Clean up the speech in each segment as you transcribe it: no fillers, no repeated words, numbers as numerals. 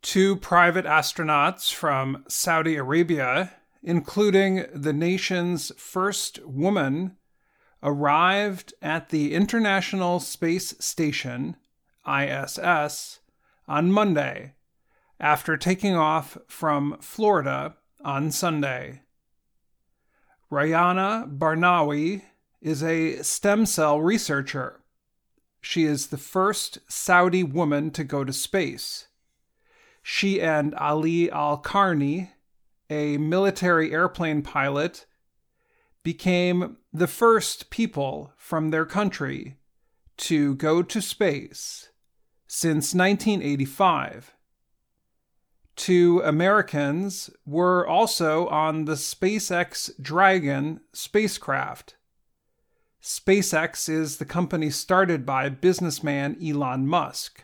Two private astronauts from Saudi Arabia, including the nation's first woman, arrived at the International Space Station, ISS, on Monday, after taking off from Florida on Sunday. Rayana Barnawi is a stem cell researcher. She is the first Saudi woman to go to space. She and Ali Al-Karni, a military airplane pilot, became the first people from their country to go to space since 1985. Two Americans were also on the SpaceX Dragon spacecraft. SpaceX is the company started by businessman Elon Musk.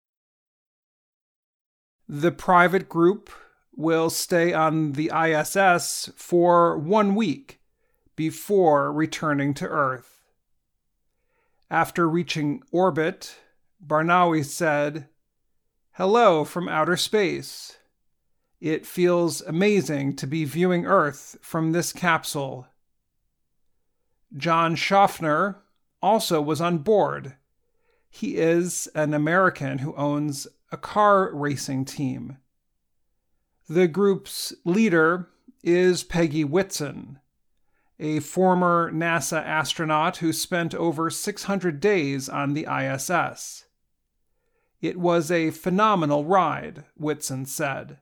The private group will stay on the ISS for 1 week before returning to Earth. After reaching orbit, Barnawi said, "Hello from outer space. It feels amazing to be viewing Earth from this capsule." John Schaffner also was on board. He is an American who owns a car racing team. The group's leader is Peggy Whitson, a former NASA astronaut who spent over 600 days on the ISS. "It was a phenomenal ride," Whitson said.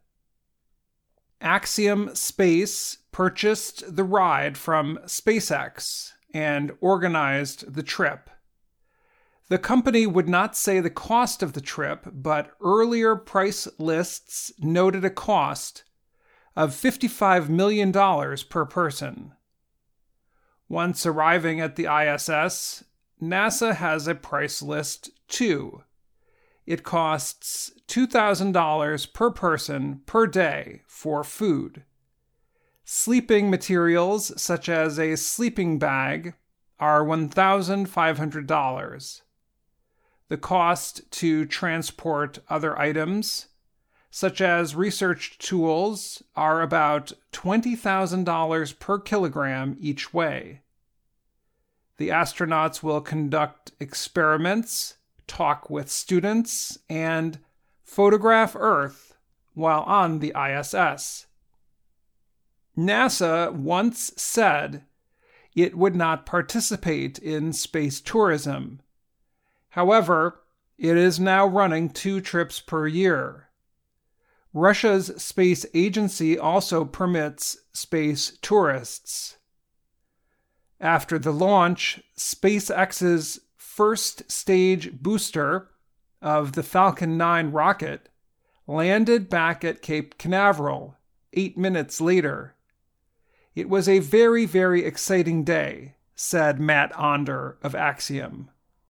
Axiom Space purchased the ride from SpaceX and organized the trip. The company would not say the cost of the trip, but earlier price lists noted a cost of $55 million per person. Once arriving at the ISS, NASA has a price list too. It costs $2,000 per person per day for food. Sleeping materials such as a sleeping bag are $1,500. The cost to transport other items, such as research tools, are about $20,000 per kilogram each way. The astronauts will conduct experiments, talk with students, and photograph Earth while on the ISS. NASA once said it would not participate in space tourism. However, it is now running 2 trips per year. Russia's space agency also permits space tourists. After the launch, SpaceX's first stage booster of the Falcon 9 rocket landed back at Cape Canaveral 8 minutes later. "It was a very, very exciting day," said Matt Onder of Axiom.